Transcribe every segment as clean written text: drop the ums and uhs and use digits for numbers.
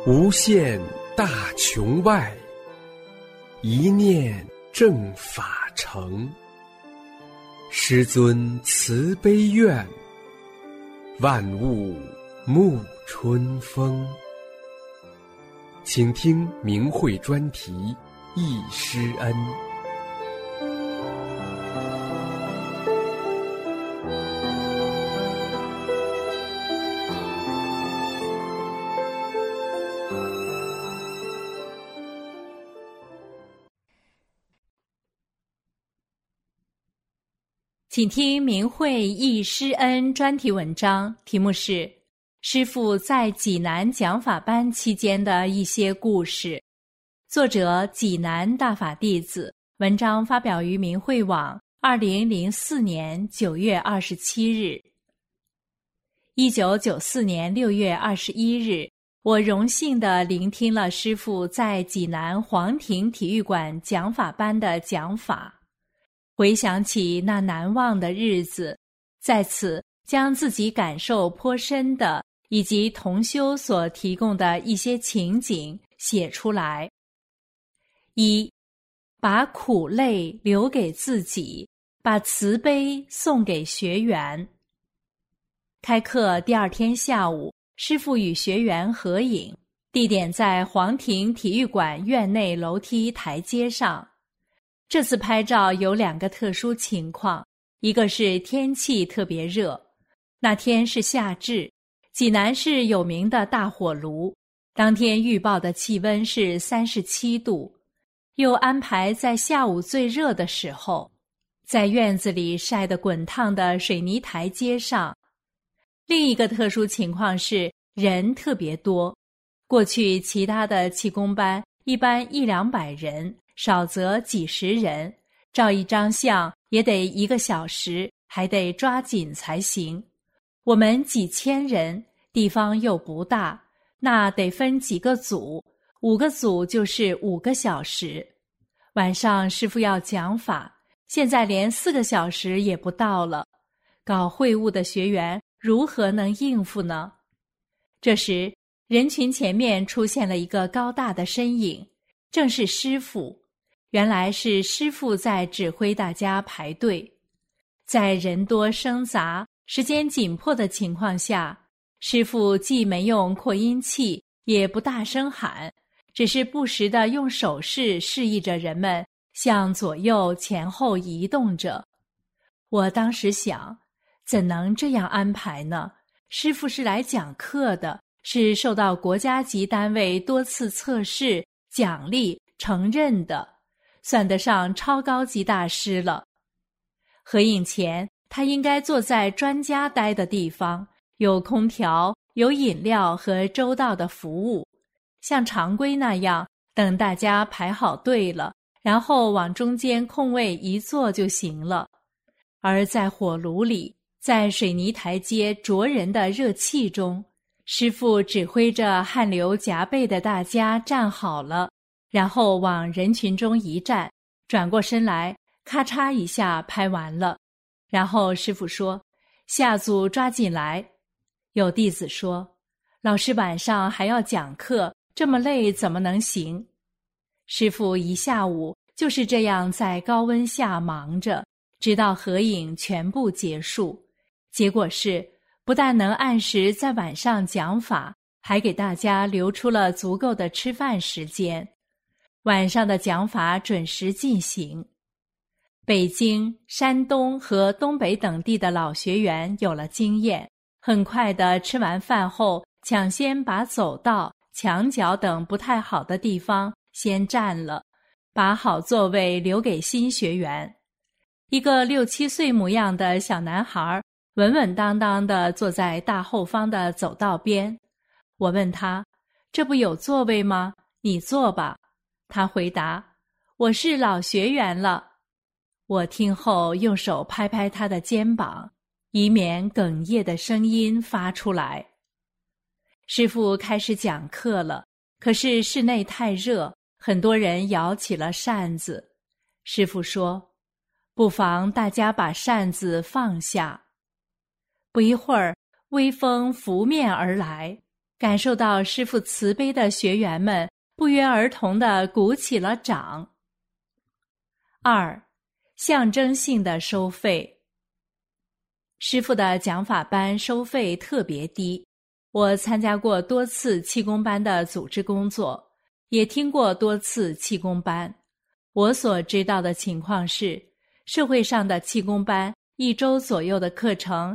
无限大穹外，一念正法成。师尊慈悲愿，万物沐春风。请听明慧专题忆师恩。 请听明慧忆师恩专题文章，题目是师父在济南讲法班期间的一些故事，作者济南大法弟子，文章发表于明慧网2004年9月27日。1994年6月21日，我荣幸地聆听了师父在济南黄庭体育馆讲法班的讲法。回想起那难忘的日子，在此将自己感受颇深的以及同修所提供的一些情景写出来。一，把苦累留给自己，把慈悲送给学员。开课第二天下午，师父与学员合影，地点在黄庭体育馆院内楼梯台阶上。这次拍照有两个特殊情况，一个是天气特别热，那天是夏至，济南是有名的大火炉，当天预报的气温是37度，又安排在下午最热的时候，在院子里晒得滚烫的水泥台阶上。另一个特殊情况是人特别多，过去其他的气功班一般100-200人，少则几十人，照一张相也得1个小时，还得抓紧才行。我们几千人，地方又不大，那得分几个组，5个组就是5个小时。晚上师父要讲法，现在连4个小时也不到了，搞会务的学员如何能应付呢？这时，人群前面出现了一个高大的身影，正是师父。原来是师父在指挥大家排队。在人多声杂、时间紧迫的情况下，师父既没用扩音器，也不大声喊，只是不时地用手势示意着人们向左右前后移动着。我当时想，怎能这样安排呢？师父是来讲课的，是受到国家级单位多次测试、奖励、承认的，算得上超高级大师了。合影前，他应该坐在专家待的地方，有空调，有饮料和周到的服务，像常规那样，等大家排好队了，然后往中间空位一坐就行了。而在火炉里，在水泥台阶灼人的热气中，师父指挥着汗流浃背的大家站好了，然后往人群中一站，转过身来，咔嚓一下拍完了。然后师父说，下组抓紧来。有弟子说，老师晚上还要讲课，这么累怎么能行？师父一下午就是这样在高温下忙着，直到合影全部结束。结果是，不但能按时在晚上讲法，还给大家留出了足够的吃饭时间。晚上的讲法准时进行。北京、山东和东北等地的老学员有了经验，很快地吃完饭后，抢先把走道、墙角等不太好的地方先占了，把好座位留给新学员。一个6、7岁模样的小男孩稳稳当当地坐在大后方的走道边。我问他，这不有座位吗？你坐吧。他回答，我是老学员了。我听后用手拍拍他的肩膀，以免哽咽的声音发出来。师父开始讲课了，可是室内太热，很多人摇起了扇子。师父说，不妨大家把扇子放下。不一会儿，微风拂面而来， 感受到师父慈悲的学员们不约而同地鼓起了掌。2. 象征性的收费。师父的讲法班收费特别低，我参加过多次气功班的组织工作，也听过多次气功班。我所知道的情况是，社会上的气功班1周左右的课程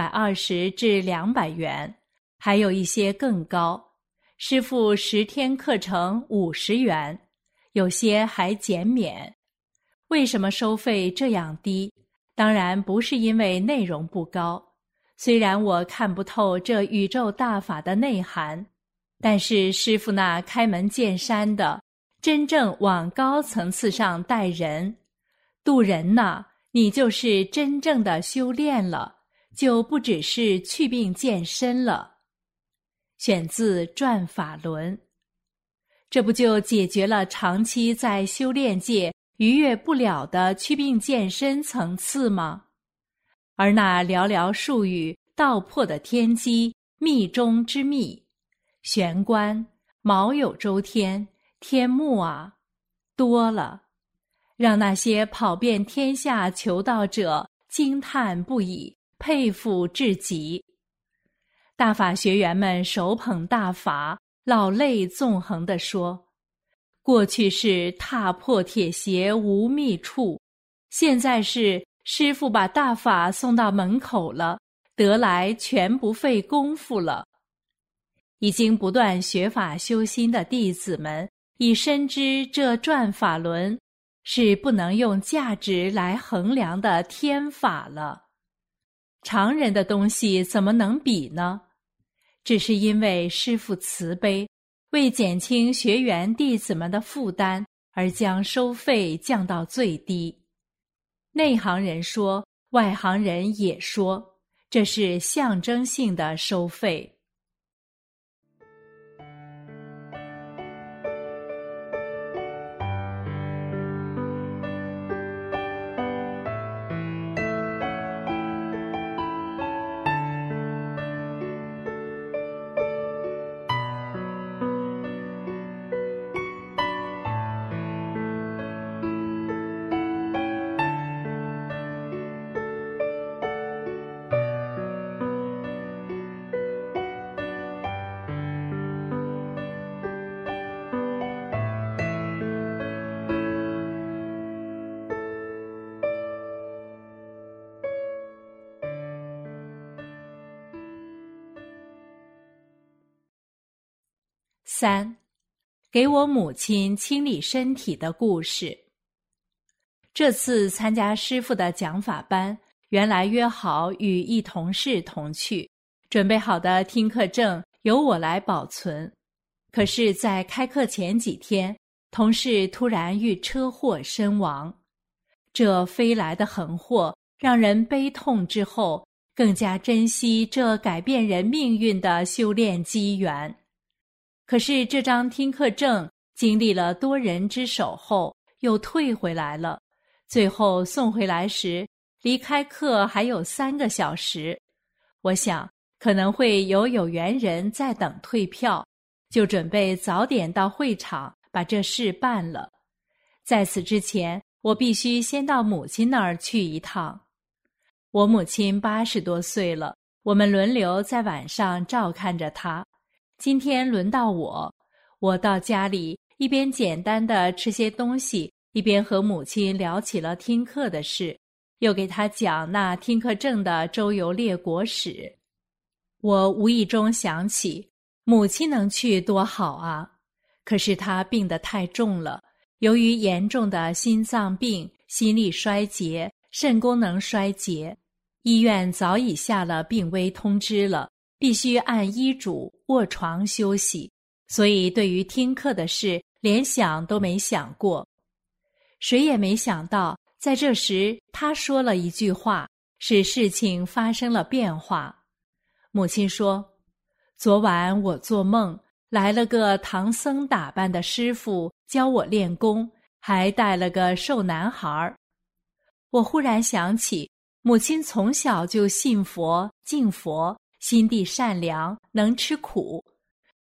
120至200元，还有一些更高。师父10天课程50元，有些还减免。为什么收费这样低？当然不是因为内容不高，虽然我看不透这宇宙大法的内涵，但是师父那开门见山的，真正往高层次上带人，度人呐，你就是真正的修炼了，就不只是祛病健身了。选自《转法轮》，这不就解决了长期在修炼界逾越不了的祛病健身层次吗？而那寥寥数语道破的天机，密中之密，玄关、卯酉周天、天目啊，多了，让那些跑遍天下求道者惊叹不已，佩服至极。大法学员们手捧大法，老泪纵横地说，过去是踏破铁鞋无觅处，现在是师父把大法送到门口了，得来全不费功夫了。已经不断学法修心的弟子们已深知这转法轮是不能用价值来衡量的天法了。常人的东西怎么能比呢？只是因为师父慈悲，为减轻学员弟子们的负担，而将收费降到最低。内行人说，外行人也说，这是象征性的收费。3. 给我母亲清理身体的故事。这次参加师父的讲法班，原来约好与一同事同去，准备好的听课证由我来保存。可是在开课前几天，同事突然遇车祸身亡。这飞来的横祸让人悲痛之后，更加珍惜这改变人命运的修炼机缘。可是这张听课证经历了多人之手后又退回来了，最后送回来时离开课还有3个小时。我想可能会有缘人在等退票，就准备早点到会场把这事办了。在此之前，我必须先到母亲那儿去一趟。我母亲80多岁了，我们轮流在晚上照看着她。今天轮到我到家里一边简单的吃些东西，一边和母亲聊起了听课的事，又给她讲那听课证的周游列国史。我无意中想起，母亲能去多好啊！可是她病得太重了，由于严重的心脏病、心力衰竭、肾功能衰竭，医院早已下了病危通知了，必须按医嘱卧床休息，所以对于听课的事连想都没想过。谁也没想到，在这时他说了一句话，使事情发生了变化。母亲说，昨晚我做梦，来了个唐僧打扮的师傅教我练功，还带了个瘦男孩。我忽然想起，母亲从小就信佛、敬佛，心地善良，能吃苦，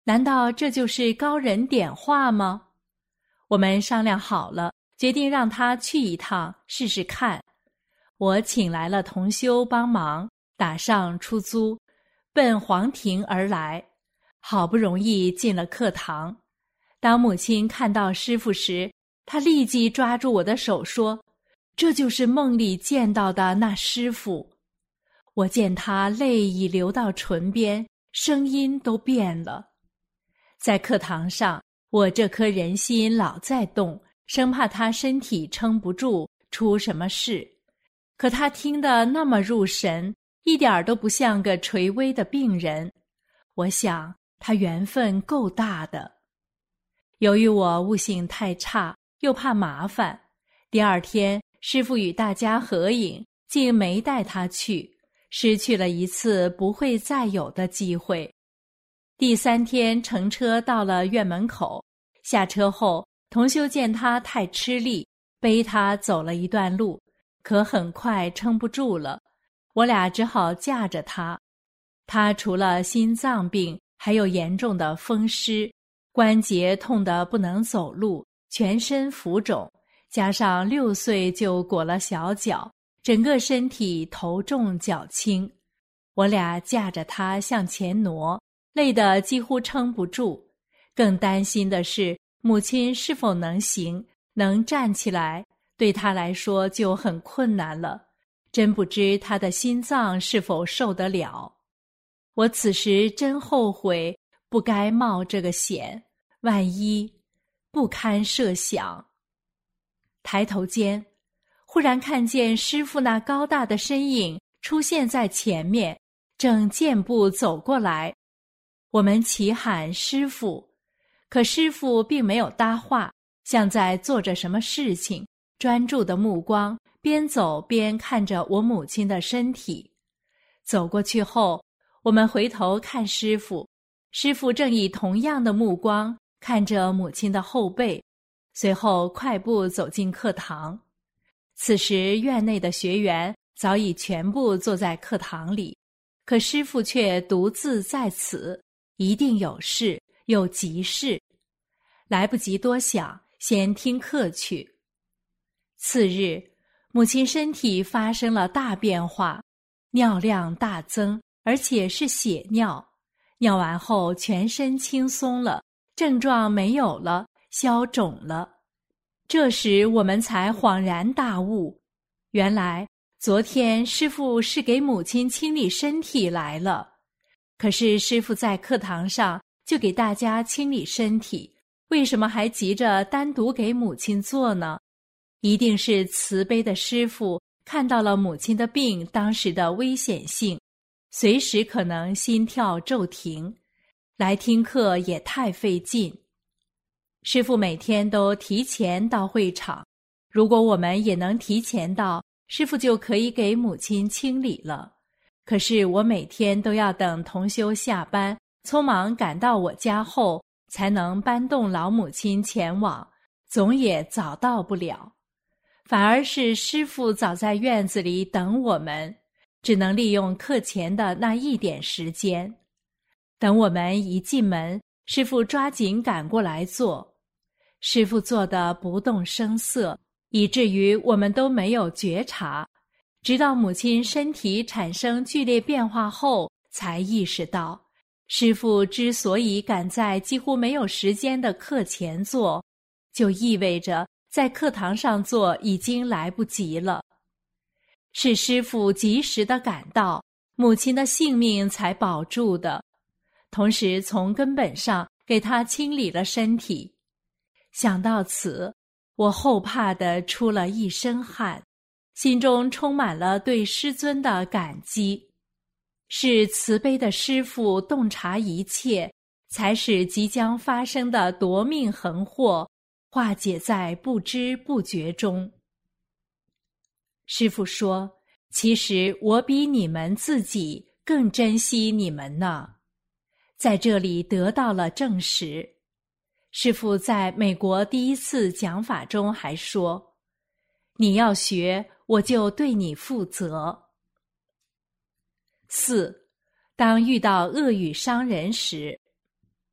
难道这就是高人点化吗？我们商量好了，决定让他去一趟试试看。我请来了同修帮忙，打上出租，奔黄庭而来。好不容易进了课堂，当母亲看到师父时，她立即抓住我的手说：“这就是梦里见到的那师父。”我见他泪已流到唇边，声音都变了。在课堂上，我这颗人心老在动，生怕他身体撑不住，出什么事。可他听得那么入神，一点都不像个垂危的病人。我想他缘分够大的。由于我悟性太差，又怕麻烦，第二天师父与大家合影，竟没带他去，失去了一次不会再有的机会。第3天乘车到了院门口，下车后，同修见他太吃力，背他走了一段路，可很快撑不住了，我俩只好架着他。他除了心脏病，还有严重的风湿，关节痛得不能走路，全身浮肿，加上6岁就裹了小脚，整个身体头重脚轻。我俩架着他向前挪，累得几乎撑不住。更担心的是母亲是否能行，能站起来，对他来说就很困难了。真不知他的心脏是否受得了。我此时真后悔不该冒这个险，万一不堪设想。抬头间，忽然看见师父那高大的身影出现在前面，正健步走过来。我们齐喊师父，可师父并没有搭话，像在做着什么事情，专注的目光边走边看着我母亲的身体。走过去后，我们回头看师父，师父正以同样的目光看着母亲的后背，随后快步走进课堂。此时院内的学员早已全部坐在课堂里，可师父却独自在此，一定有事，有急事。来不及多想，先听课去。次日，母亲身体发生了大变化，尿量大增，而且是血尿。尿完后全身轻松了，症状没有了，消肿了。这时我们才恍然大悟，原来昨天师父是给母亲清理身体来了。可是师父在课堂上就给大家清理身体，为什么还急着单独给母亲做呢？一定是慈悲的师父看到了母亲的病当时的危险性，随时可能心跳骤停，来听课也太费劲。师父每天都提前到会场，如果我们也能提前到，师父就可以给母亲清理了。可是我每天都要等同修下班，匆忙赶到我家后，才能搬动老母亲前往，总也早到不了。反而是师父早在院子里等我们，只能利用课前的那一点时间。等我们一进门，师父抓紧赶过来坐。师父坐得不动声色，以至于我们都没有觉察，直到母亲身体产生剧烈变化后，才意识到，师父之所以赶在几乎没有时间的课前做，就意味着在课堂上做已经来不及了。是师父及时地赶到，母亲的性命才保住的，同时从根本上给她清理了身体。想到此，我后怕地出了一身汗，心中充满了对师尊的感激。是慈悲的师父洞察一切，才使即将发生的夺命横祸化解在不知不觉中。师父说，其实我比你们自己更珍惜你们呢。在这里得到了证实。师父在美国第一次讲法中还说，你要学，我就对你负责。4. 当遇到恶语伤人时，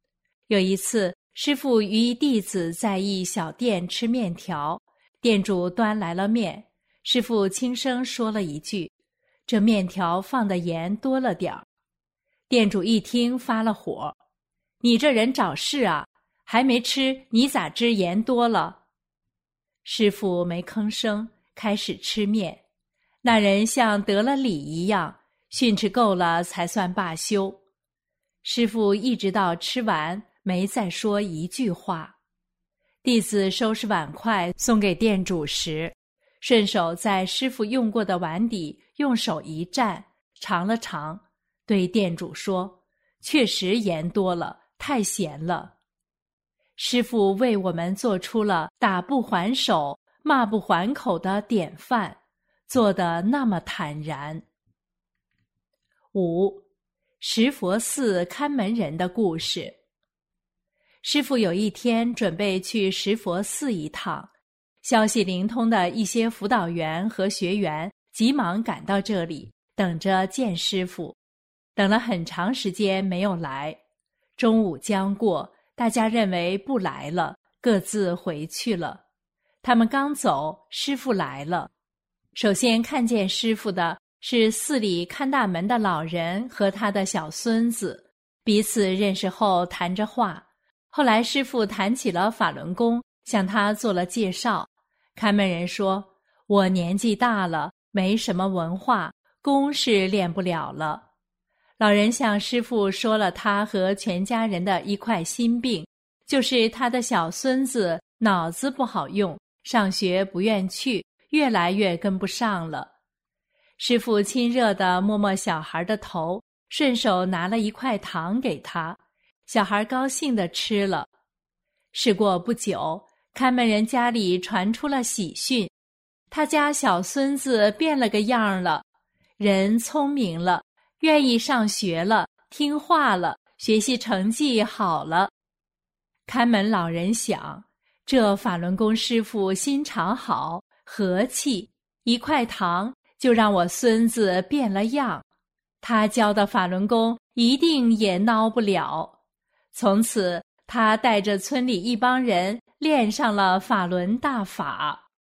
有一次，师父与一弟子在一小店吃面条，店主端来了面，师父轻声说了一句：“这面条放的盐多了点儿。”店主一听发了火：“你这人找事啊！还没吃，你咋知盐多了？”师父没吭声，开始吃面。那人像得了理一样，训斥够了才算罢休。师父一直到吃完，没再说一句话。弟子收拾碗筷送给店主时，顺手在师父用过的碗底用手一蘸，尝了尝，对店主说：“确实盐多了，太咸了。”师父为我们做出了打不还手、骂不还口的典范，做得那么坦然。5. 石佛寺看门人的故事。师父有一天准备去石佛寺一趟，消息灵通的一些辅导员和学员急忙赶到这里，等着见师父。等了很长时间没有来，中午将过，大家认为不来了，各自回去了。他们刚走，师父来了。首先看见师父的是寺里看大门的老人和他的小孙子，彼此认识后谈着话。后来师父谈起了法轮功，向他做了介绍。看门人说：“我年纪大了，没什么文化，功是练不了了。”老人向师父说了他和全家人的一块心病，就是他的小孙子脑子不好用，上学不愿去，越来越跟不上了。师父亲热地摸摸小孩的头，顺手拿了一块糖给他，小孩高兴地吃了。事过不久，看门人家里传出了喜讯，他家小孙子变了个样了，人聪明了，愿意上学了，听话了，学习成绩好了。看门老人想，这法轮功师父心肠好，和气，一块糖就让我孙子变了样，他教的法轮功一定也孬不了。从此他带着村里一帮人练上了法轮大法。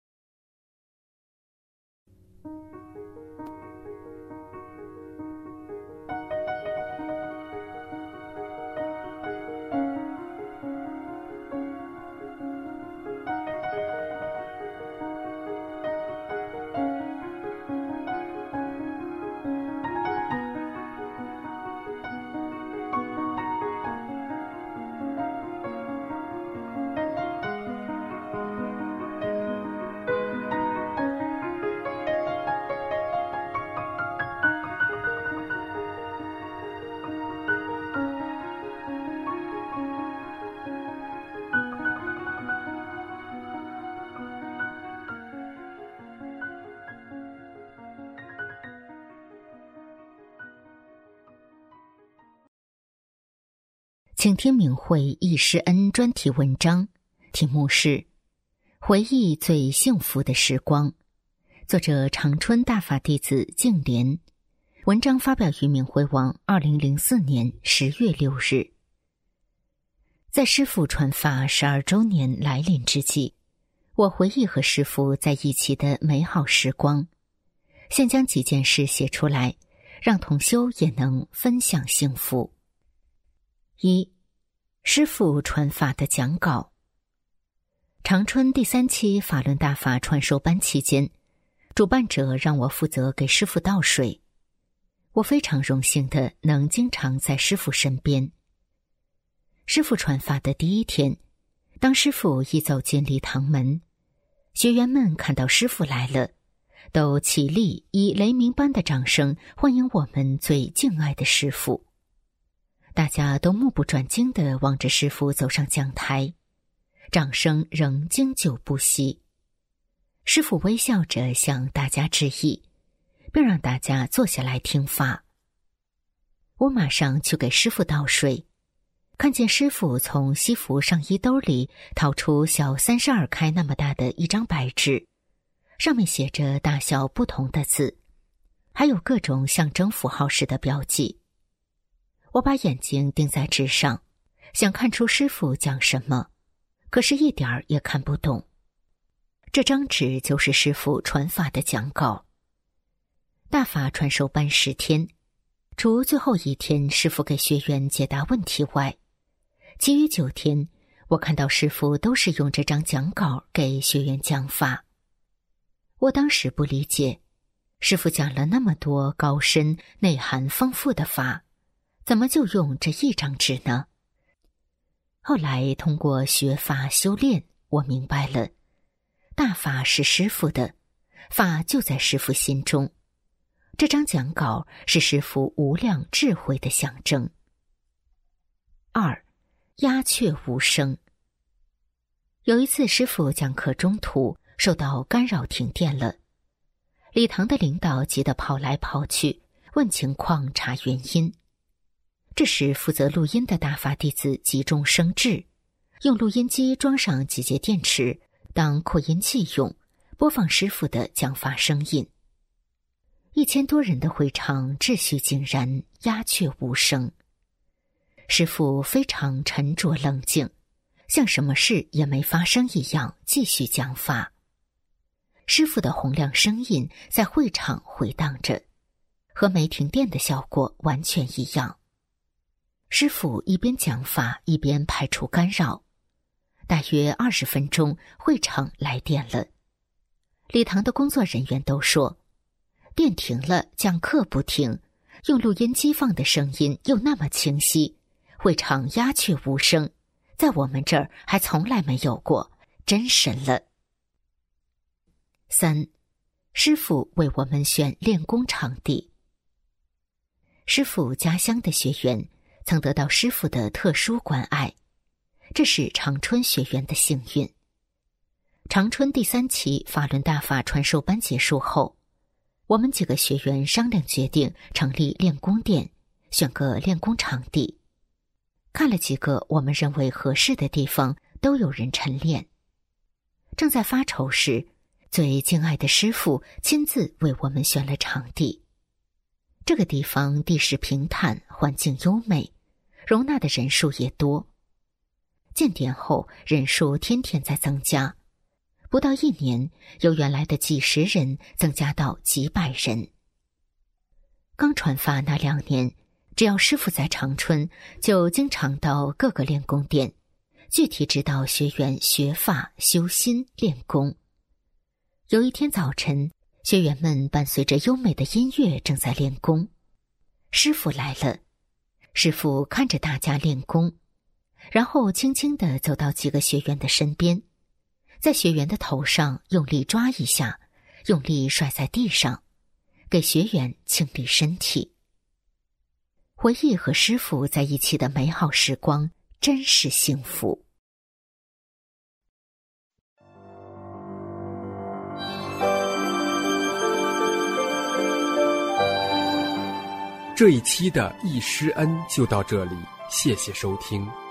请听明慧忆师恩专题文章，题目是《回忆最幸福的时光》，作者长春大法弟子净莲。文章发表于明慧网2004年10月6日。在师父传法12周年来临之际，我回忆和师父在一起的美好时光，现将几件事写出来，让同修也能分享幸福。1. 师父传法的讲稿。长春第3期法轮大法传授班期间，主办者让我负责给师父倒水。我非常荣幸的能经常在师父身边。师父传法的第1天，当师父一走进礼堂门，学员们看到师父来了，都起立以雷鸣般的掌声欢迎我们最敬爱的师父。大家都目不转睛地望着师父走上讲台，掌声仍经久不息。师父微笑着向大家致意，并让大家坐下来听法。我马上去给师父倒水，看见师父从西服上衣兜里掏出小32开那么大的一张白纸，上面写着大小不同的字，还有各种象征符号式的标记。我把眼睛盯在纸上， 想看出师父讲什么，可是一点儿也看不懂。这张纸就是师父传法的讲稿。大法传授班10天，除最后1天师父给学员解答问题外，其余9天我看到师父都是用这张讲稿给学员讲法。我当时不理解，师父讲了那么多高深内涵丰富的法，怎么就用这一张纸呢？后来通过学法修炼，我明白了，大法是师父的，法就在师父心中。这张讲稿是师父无量智慧的象征。2. 鸦雀无声。有一次师父讲课中途受到干扰停电了，礼堂的领导急得跑来跑去，问情况查原因。这时负责录音的大法弟子急中生智，用录音机装上几节电池当扩音器用，播放师父的讲法声音。1000多人的会场秩序井然，鸦雀无声。师父非常沉着冷静，像什么事也没发生一样继续讲法。师父的洪亮声音在会场回荡着，和没停电的效果完全一样。师父一边讲法一边排除干扰，大约20分钟，会场来电了。礼堂的工作人员都说，电停了，讲课不停，用录音机放的声音又那么清晰，会场鸦雀无声，在我们这儿还从来没有过，真神了。3. 师父为我们选练功场地。师父家乡的学员曾得到师父的特殊关爱，这是长春学员的幸运。长春第3期法轮大法传授班结束后，我们几个学员商量决定成立练功店，选个练功场地。看了几个我们认为合适的地方，都有人晨练。正在发愁时，最敬爱的师父亲自为我们选了场地。这个地方地势平坦，环境优美，容纳的人数也多。建点后，人数天天在增加，不到1年，由原来的几十人增加到几百人。刚传法那2年，只要师父在长春，就经常到各个练功店，具体指导学员学法、修心、练功。有一天早晨，学员们伴随着优美的音乐正在练功。师父来了，师父看着大家练功，然后轻轻地走到几个学员的身边，在学员的头上用力抓一下，用力甩在地上，给学员清理身体。回忆和师父在一起的美好时光，真是幸福。 这一期的易师恩就到这里，谢谢收听。